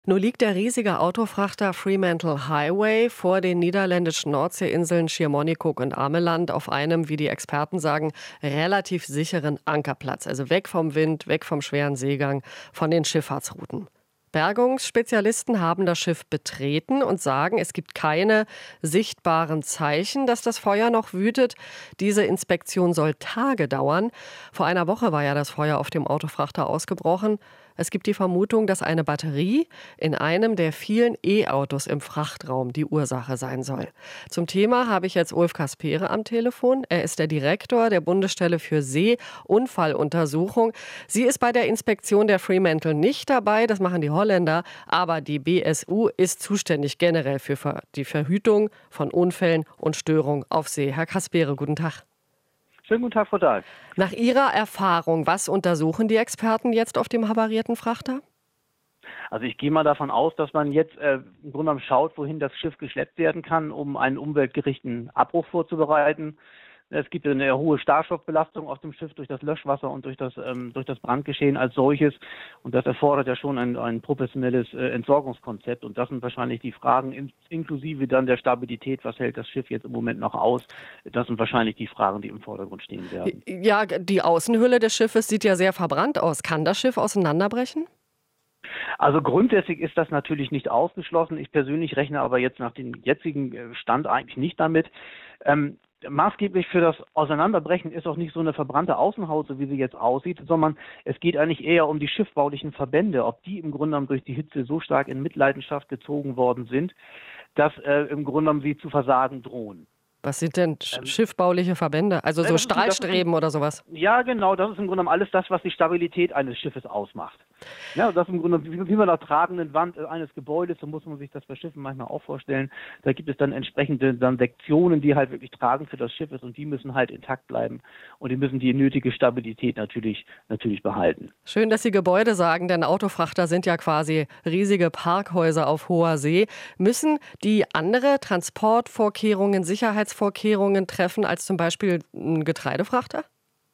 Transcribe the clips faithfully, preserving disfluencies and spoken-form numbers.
Nur liegt der riesige Autofrachter Fremantle Highway vor den niederländischen Nordseeinseln Schiermonnikoog und Ameland auf einem, wie die Experten sagen, relativ sicheren Ankerplatz. Also weg vom Wind, weg vom schweren Seegang, von den Schifffahrtsrouten. Bergungsspezialisten haben das Schiff betreten und sagen, es gibt keine sichtbaren Zeichen, dass das Feuer noch wütet. Diese Inspektion soll Tage dauern. Vor einer Woche war ja das Feuer auf dem Autofrachter ausgebrochen. Es gibt die Vermutung, dass eine Batterie in einem der vielen E-Autos im Frachtraum die Ursache sein soll. Zum Thema habe ich jetzt Ulf Kaspere am Telefon. Er ist der Direktor der Bundesstelle für Seeunfalluntersuchung. Sie ist bei der Inspektion der Fremantle nicht dabei, das machen die Holländer, aber die B S U ist zuständig generell für die Verhütung von Unfällen und Störungen auf See. Herr Kaspere, guten Tag. Schönen guten Tag, Frau Dahl. Nach Ihrer Erfahrung, was untersuchen die Experten jetzt auf dem havarierten Frachter? Also ich gehe mal davon aus, dass man jetzt äh, im Grunde genommen schaut, wohin das Schiff geschleppt werden kann, um einen umweltgerechten Abbruch vorzubereiten. Es gibt eine hohe Starkstoffbelastung auf dem Schiff durch das Löschwasser und durch das, ähm, durch das Brandgeschehen als solches. Und das erfordert ja schon ein, ein professionelles äh, Entsorgungskonzept. Und das sind wahrscheinlich die Fragen, in, inklusive dann der Stabilität, was hält das Schiff jetzt im Moment noch aus. Das sind wahrscheinlich die Fragen, die im Vordergrund stehen werden. Ja, die Außenhülle des Schiffes sieht ja sehr verbrannt aus. Kann das Schiff auseinanderbrechen? Also grundsätzlich ist das natürlich nicht ausgeschlossen. Ich persönlich rechne aber jetzt nach dem jetzigen Stand eigentlich nicht damit. Ähm, Maßgeblich für das Auseinanderbrechen ist auch nicht so eine verbrannte Außenhaut, so wie sie jetzt aussieht, sondern es geht eigentlich eher um die schiffbaulichen Verbände, ob die im Grunde genommen durch die Hitze so stark in Mitleidenschaft gezogen worden sind, dass äh, im Grunde genommen sie zu versagen drohen. Was sind denn ähm, schiffbauliche Verbände? Also so Stahlstreben oder sowas? Ja, genau. Das ist im Grunde genommen alles das, was die Stabilität eines Schiffes ausmacht. Ja, das ist im Grunde wie, wie man der tragenden Wand eines Gebäudes, so muss man sich das bei Schiffen manchmal auch vorstellen. Da gibt es dann entsprechende dann Sektionen, die halt wirklich tragend für das Schiff ist und die müssen halt intakt bleiben und die müssen die nötige Stabilität natürlich, natürlich behalten. Schön, dass Sie Gebäude sagen, denn Autofrachter sind ja quasi riesige Parkhäuser auf hoher See. Müssen die andere Transportvorkehrungen, Sicherheitsvorkehrungen treffen als zum Beispiel ein Getreidefrachter?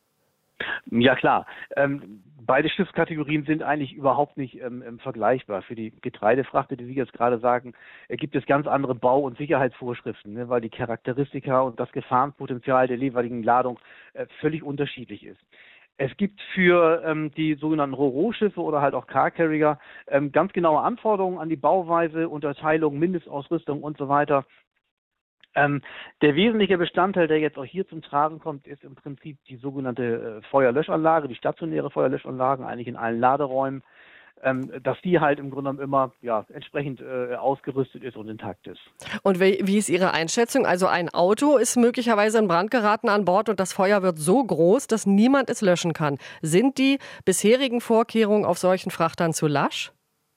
Ja klar. Ähm, beide Schiffskategorien sind eigentlich überhaupt nicht ähm, vergleichbar. Für die Getreidefrachter, die Sie jetzt gerade sagen, äh, gibt es ganz andere Bau- und Sicherheitsvorschriften, ne, weil die Charakteristika und das Gefahrenpotenzial der jeweiligen Ladung äh, völlig unterschiedlich ist. Es gibt für ähm, die sogenannten Ro-Ro-Schiffe oder halt auch Car-Carrier ähm, ganz genaue Anforderungen an die Bauweise, Unterteilung, Mindestausrüstung und so weiter. Ähm, der wesentliche Bestandteil, der jetzt auch hier zum Tragen kommt, ist im Prinzip die sogenannte äh, Feuerlöschanlage, die stationäre Feuerlöschanlagen, eigentlich in allen Laderäumen, ähm, dass die halt im Grunde genommen immer ja, entsprechend äh, ausgerüstet ist und intakt ist. Und wie, wie ist Ihre Einschätzung? Also ein Auto ist möglicherweise in Brand geraten an Bord und das Feuer wird so groß, dass niemand es löschen kann. Sind die bisherigen Vorkehrungen auf solchen Frachtern zu lasch?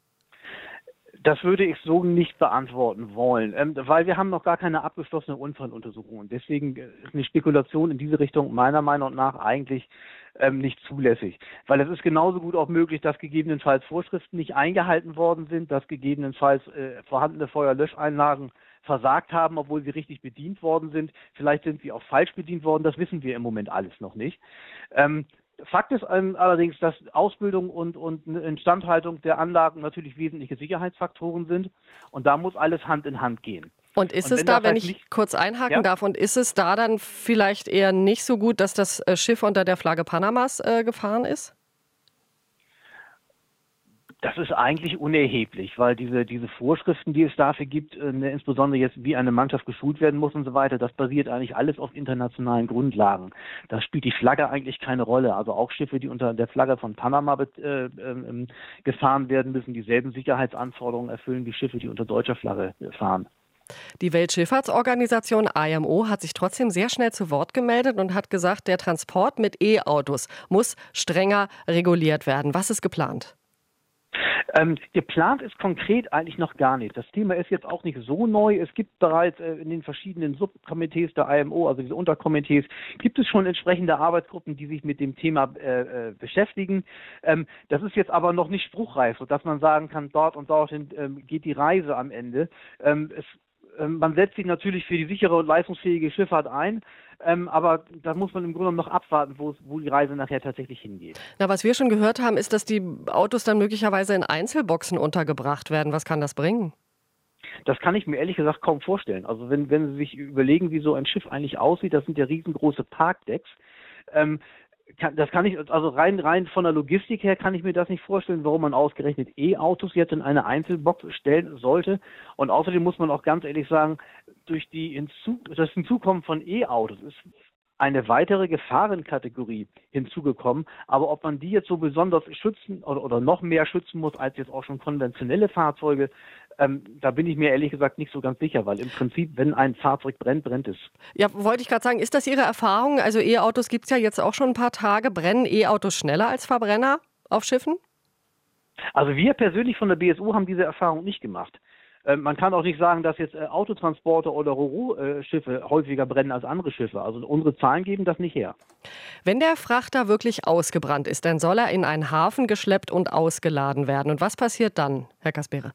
Das würde ich so nicht beantworten wollen, ähm, weil wir haben noch gar keine abgeschlossene Unfalluntersuchung. Deswegen ist eine Spekulation in diese Richtung meiner Meinung nach eigentlich ähm, nicht zulässig. Weil es ist genauso gut auch möglich, dass gegebenenfalls Vorschriften nicht eingehalten worden sind, dass gegebenenfalls äh, vorhandene Feuerlöscheinlagen versagt haben, obwohl sie richtig bedient worden sind. Vielleicht sind sie auch falsch bedient worden, das wissen wir im Moment alles noch nicht. Ähm, Fakt ist allerdings, dass Ausbildung und, und Instandhaltung der Anlagen natürlich wesentliche Sicherheitsfaktoren sind. Und da muss alles Hand in Hand gehen. Und ist und es da, wenn ich nicht, kurz einhaken ja? darf, und ist es da dann vielleicht eher nicht so gut, dass das Schiff unter der Flagge Panamas äh, gefahren ist? Das ist eigentlich unerheblich, weil diese, diese Vorschriften, die es dafür gibt, äh, insbesondere jetzt wie eine Mannschaft geschult werden muss und so weiter, das basiert eigentlich alles auf internationalen Grundlagen. Da spielt die Flagge eigentlich keine Rolle. Also auch Schiffe, die unter der Flagge von Panama äh, äh, gefahren werden, müssen dieselben Sicherheitsanforderungen erfüllen wie Schiffe, die unter deutscher Flagge fahren. Die Weltschifffahrtsorganisation I M O hat sich trotzdem sehr schnell zu Wort gemeldet und hat gesagt, der Transport mit E-Autos muss strenger reguliert werden. Was ist geplant? Ähm, geplant ist konkret eigentlich noch gar nicht. Das Thema ist jetzt auch nicht so neu. Es gibt bereits äh, in den verschiedenen Subkomitees der I M O, also diese Unterkomitees, gibt es schon entsprechende Arbeitsgruppen, die sich mit dem Thema äh, äh, beschäftigen. Ähm, das ist jetzt aber noch nicht spruchreif, sodass man sagen kann, dort und dorthin ähm, geht die Reise am Ende. Ähm, es ähm, man setzt sich natürlich für die sichere und leistungsfähige Schifffahrt ein, ähm, aber da muss man im Grunde noch abwarten, wo, wo die Reise nachher tatsächlich hingeht. Na, was wir schon gehört haben, ist, dass die Autos dann möglicherweise in Einzelboxen untergebracht werden. Was kann das bringen? Das kann ich mir ehrlich gesagt kaum vorstellen. Also wenn, wenn Sie sich überlegen, wie so ein Schiff eigentlich aussieht, das sind ja riesengroße Parkdecks. Ähm, kann, das kann ich, also rein, rein von der Logistik her kann ich mir das nicht vorstellen, warum man ausgerechnet E-Autos jetzt in eine Einzelbox stellen sollte. Und außerdem muss man auch ganz ehrlich sagen, durch die Hinzu, das Hinzukommen von E-Autos ist eine weitere Gefahrenkategorie hinzugekommen. Aber ob man die jetzt so besonders schützen oder, oder noch mehr schützen muss als jetzt auch schon konventionelle Fahrzeuge, ähm, da bin ich mir ehrlich gesagt nicht so ganz sicher, weil im Prinzip, wenn ein Fahrzeug brennt, brennt es. Ja, wollte ich gerade sagen, ist das Ihre Erfahrung? Also E-Autos gibt es ja jetzt auch schon ein paar Tage. Brennen E-Autos schneller als Verbrenner auf Schiffen? Also wir persönlich von der B S U haben diese Erfahrung nicht gemacht. Man kann auch nicht sagen, dass jetzt Autotransporter oder Ro-Ro-Schiffe häufiger brennen als andere Schiffe. Also unsere Zahlen geben das nicht her. Wenn der Frachter wirklich ausgebrannt ist, dann soll er in einen Hafen geschleppt und ausgeladen werden. Und was passiert dann, Herr Caspere?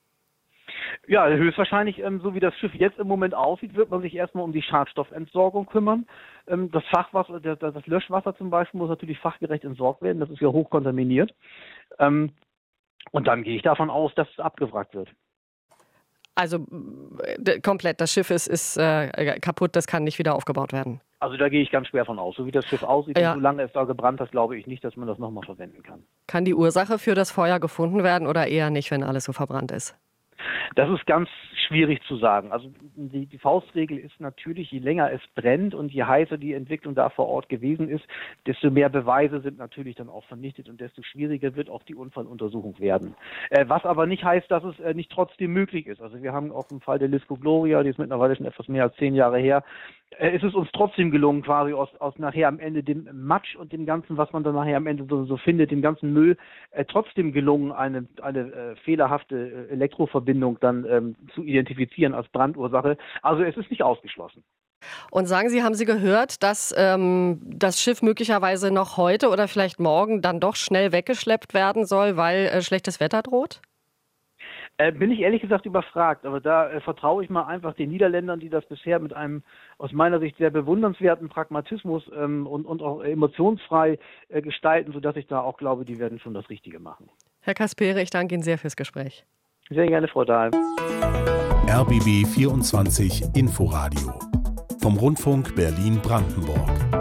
Ja, höchstwahrscheinlich, so wie das Schiff jetzt im Moment aussieht, wird man sich erstmal um die Schadstoffentsorgung kümmern. Das Fachwasser, das Löschwasser zum Beispiel muss natürlich fachgerecht entsorgt werden. Das ist ja hochkontaminiert. Und dann gehe ich davon aus, dass es abgewrackt wird. Also d- komplett, das Schiff ist, ist äh, kaputt, das kann nicht wieder aufgebaut werden. Also da gehe ich ganz schwer von aus. So wie das Schiff aussieht Ja. und solange es da gebrannt hat, glaube ich nicht, dass man das nochmal verwenden kann. Kann die Ursache für das Feuer gefunden werden oder eher nicht, wenn alles so verbrannt ist? Das ist ganz schwierig zu sagen. Also die, die Faustregel ist natürlich, je länger es brennt und je heißer die Entwicklung da vor Ort gewesen ist, desto mehr Beweise sind natürlich dann auch vernichtet und desto schwieriger wird auch die Unfalluntersuchung werden. Äh, was aber nicht heißt, dass es äh, nicht trotzdem möglich ist. Also wir haben auch im Fall der Lisco Gloria, die ist mittlerweile schon etwas mehr als zehn Jahre her, äh, ist es uns trotzdem gelungen, quasi aus, aus nachher am Ende dem Matsch und dem Ganzen, was man dann nachher am Ende so, so findet, dem ganzen Müll, äh, trotzdem gelungen, eine, eine äh, fehlerhafte äh, Elektroverbindung dann ähm, zu identifizieren als Brandursache. Also es ist nicht ausgeschlossen. Und sagen Sie, haben Sie gehört, dass ähm, das Schiff möglicherweise noch heute oder vielleicht morgen dann doch schnell weggeschleppt werden soll, weil äh, schlechtes Wetter droht? Äh, bin ich ehrlich gesagt überfragt, aber da äh, vertraue ich mal einfach den Niederländern, die das bisher mit einem aus meiner Sicht sehr bewundernswerten Pragmatismus ähm, und, und auch emotionsfrei äh, gestalten, sodass ich da auch glaube, die werden schon das Richtige machen. Herr Caspere, ich danke Ihnen sehr fürs Gespräch. Sehr gerne, Frau Dahl. R B B vierundzwanzig Inforadio vom Rundfunk Berlin-Brandenburg.